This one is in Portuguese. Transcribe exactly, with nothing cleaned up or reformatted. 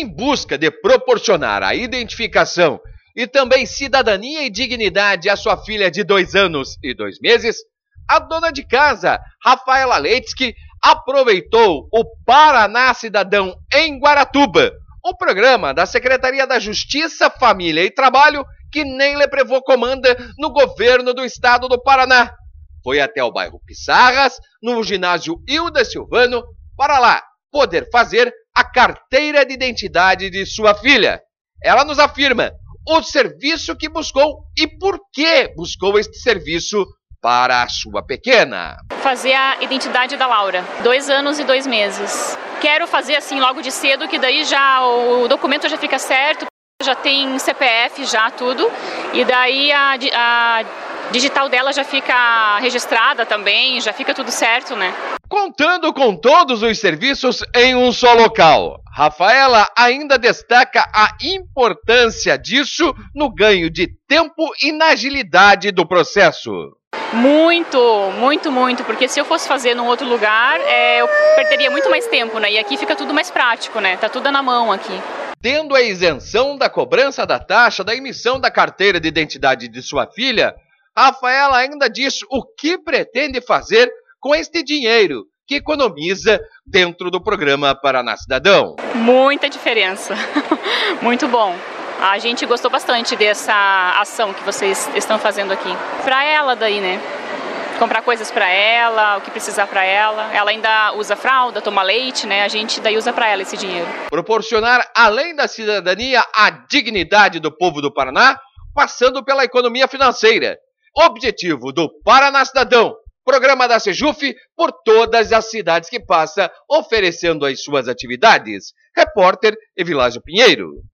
Em busca de proporcionar a identificação e também cidadania e dignidade à sua filha de dois anos e dois meses, a dona de casa, Rafaela Leitsky, aproveitou o Paraná Cidadão em Guaratuba, o programa da Secretaria da Justiça, Família e Trabalho, que nem Leprevô comanda no governo do estado do Paraná. Foi até o bairro Pissarras, no ginásio Hilda Silvano, para lá poder fazer a carteira de identidade de sua filha. Ela nos afirma o serviço que buscou e por que buscou este serviço para a sua pequena. Fazer a identidade da Laura, dois anos e dois meses. Quero fazer assim logo de cedo, que daí já o documento já fica certo, já tem C P F, já tudo, e daí a, a digital dela já fica registrada também, já fica tudo certo, né? Contando com todos os serviços em um só local, Rafaela ainda destaca a importância disso no ganho de tempo e na agilidade do processo. Muito, muito, muito, porque se eu fosse fazer num outro lugar, é, eu perderia muito mais tempo, né? E aqui fica tudo mais prático, né? Tá tudo na mão aqui. Tendo a isenção da cobrança da taxa da emissão da carteira de identidade de sua filha, Rafaela ainda diz o que pretende fazer com este dinheiro que economiza dentro do programa Paraná Cidadão. Muita diferença, muito bom. A gente gostou bastante dessa ação que vocês estão fazendo aqui. Para ela daí, né? Comprar coisas para ela, o que precisar para ela. Ela ainda usa fralda, toma leite, né? A gente daí usa para ela esse dinheiro. Proporcionar, além da cidadania, a dignidade do povo do Paraná, passando pela economia financeira. Objetivo do Paraná Cidadão, programa da Sejuf por todas as cidades que passa, oferecendo as suas atividades. Repórter Evilásio Pinheiro.